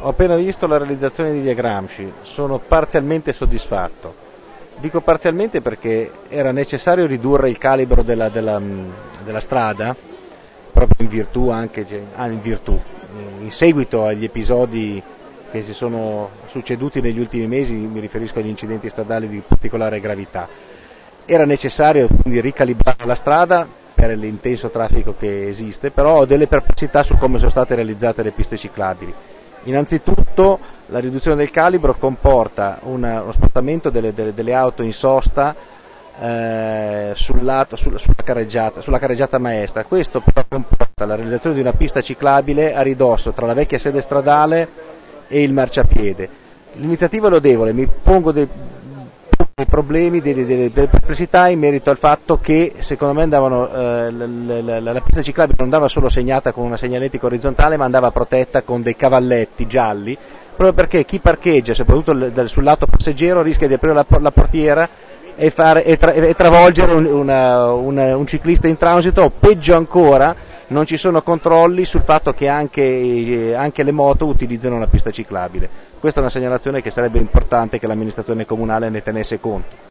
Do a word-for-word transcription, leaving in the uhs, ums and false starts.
Ho appena visto la realizzazione di Via Gramsci, sono parzialmente soddisfatto. Dico parzialmente perché era necessario ridurre il calibro della, della, della strada, proprio in virtù anche, ah, in virtù, in seguito agli episodi che si sono succeduti negli ultimi mesi, mi riferisco agli incidenti stradali di particolare gravità. Era necessario quindi ricalibrare la strada per l'intenso traffico che esiste, però ho delle perplessità su come sono state realizzate le piste ciclabili. Innanzitutto la riduzione del calibro comporta una, uno spostamento delle, delle, delle auto in sosta eh, sul lato, sul, sulla, carreggiata, sulla carreggiata maestra. Questo però comporta la realizzazione di una pista ciclabile a ridosso tra la vecchia sede stradale e il marciapiede. L'iniziativa è lodevole, mi pongo dei, dei problemi, delle, delle, delle perplessità in merito al fatto che secondo me andavano, eh, la, la, la, la pista ciclabile non andava solo segnata con una segnaletica orizzontale ma andava protetta con dei cavalletti gialli, proprio perché chi parcheggia, soprattutto sul lato passeggero, rischia di aprire la, la portiera e, fare, e, tra, e travolgere un, una, una, un ciclista in transito, o peggio ancora non ci sono controlli sul fatto che anche, anche le moto utilizzano la pista ciclabile. Questa è una segnalazione che sarebbe importante che l'amministrazione comunale ne tenesse conto.